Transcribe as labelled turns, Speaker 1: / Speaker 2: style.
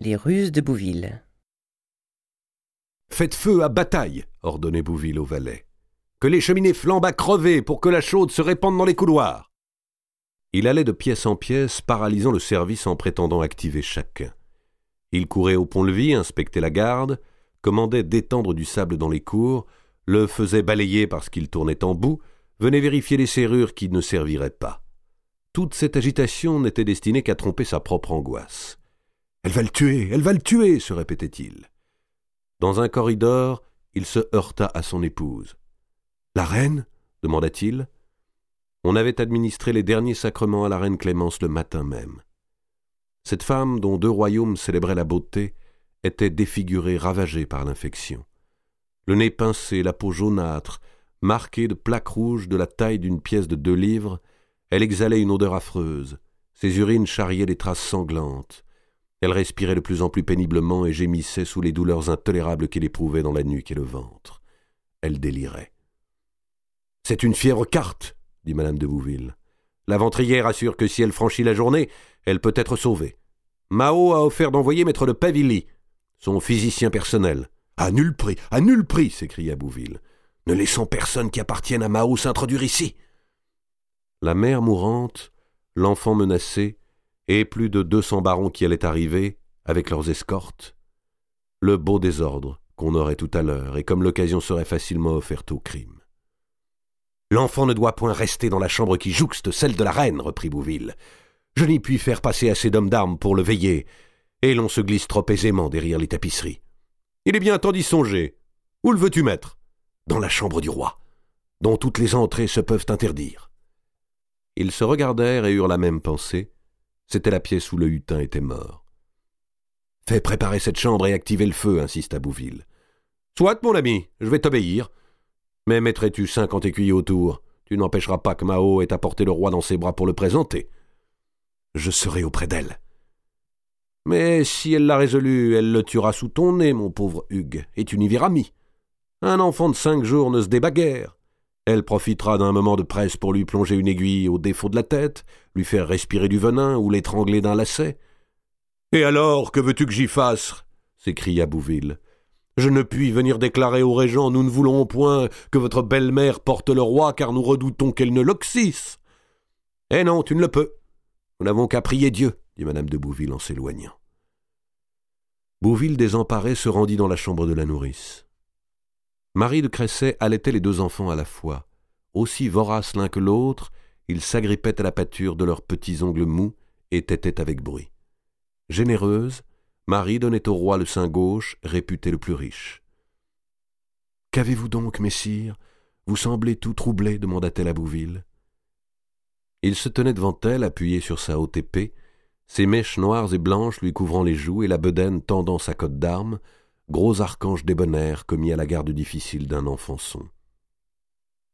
Speaker 1: Les ruses de Bouville.
Speaker 2: Faites feu à bataille, ordonnait Bouville au valet. Que les cheminées flambent à crever pour que la chaude se répande dans les couloirs. Il allait de pièce en pièce, paralysant le service en prétendant activer chacun. Il courait au pont-levis, inspectait la garde, commandait d'étendre du sable dans les cours, le faisait balayer parce qu'il tournait en bout, venait vérifier les serrures qui ne serviraient pas. Toute cette agitation n'était destinée qu'à tromper sa propre angoisse. « Elle va le tuer !» se répétait-il. Dans un corridor, il se heurta à son épouse. « La reine ?» demanda-t-il. On avait administré les derniers sacrements à la reine Clémence le matin même. Cette femme, dont 2 royaumes célébraient la beauté, était défigurée, ravagée par l'infection. Le nez pincé, la peau jaunâtre, marquée de plaques rouges de la taille d'une pièce de 2 livres, elle exhalait une odeur affreuse. Ses urines charriaient des traces sanglantes. Elle respirait de plus en plus péniblement et gémissait sous les douleurs intolérables qu'elle éprouvait dans la nuque et le ventre. Elle délirait. « C'est une fièvre carte !» dit Madame de Bouville. « La ventrière assure que si elle franchit la journée, elle peut être sauvée. Mao a offert d'envoyer maître de Pavilly, son physicien personnel. »« À nul prix !» s'écria Bouville. « Ne laissons personne qui appartienne à Mao s'introduire ici !» La mère mourante, l'enfant menacé, et plus de 200 barons qui allaient arriver, avec leurs escortes. Le beau désordre qu'on aurait tout à l'heure, et comme l'occasion serait facilement offerte au crime. « L'enfant ne doit point rester dans la chambre qui jouxte celle de la reine, reprit Bouville. Je n'y puis faire passer assez d'hommes d'armes pour le veiller, et l'on se glisse trop aisément derrière les tapisseries. Il est bien temps d'y songer. Où le veux-tu mettre ? Dans la chambre du roi, dont toutes les entrées se peuvent interdire. » Ils se regardèrent et eurent la même pensée. C'était la pièce où le hutin était mort. « Fais préparer cette chambre et activer le feu, » insista Bouville. « Soit, mon ami, je vais t'obéir. Mais mettrais-tu 50 écuyers autour ? Tu n'empêcheras pas que Mao ait apporté le roi dans ses bras pour le présenter. »« Je serai auprès d'elle. »« Mais si elle l'a résolu, elle le tuera sous ton nez, mon pauvre Hugues, et tu n'y verras mis. Un enfant de 5 jours ne se débat guère. Elle profitera d'un moment de presse pour lui plonger une aiguille au défaut de la tête, lui faire respirer du venin ou l'étrangler d'un lacet. »« Et alors, que veux-tu que j'y fasse ?» s'écria Bouville. « Je ne puis venir déclarer au régent « Nous ne voulons point que votre belle-mère porte le roi, car nous redoutons qu'elle ne l'oxysse. » »« Eh non, tu ne le peux. Nous n'avons qu'à prier Dieu, » dit Madame de Bouville en s'éloignant. Bouville, désemparé, se rendit dans la chambre de la nourrice. Marie de Cressay allaitait les 2 enfants à la fois. Aussi voraces l'un que l'autre, ils s'agrippaient à la pâture de leurs petits ongles mous et tétaient avec bruit. Généreuse, Marie donnait au roi le sein gauche, réputé le plus riche. « Qu'avez-vous donc, messire ? Vous semblez tout troublé, demanda-t-elle à Bouville. Il se tenait devant elle, appuyé sur sa haute épée, ses mèches noires et blanches lui couvrant les joues et la bedaine tendant sa cotte d'armes, gros archange débonnaire commis à la garde difficile d'un enfançon.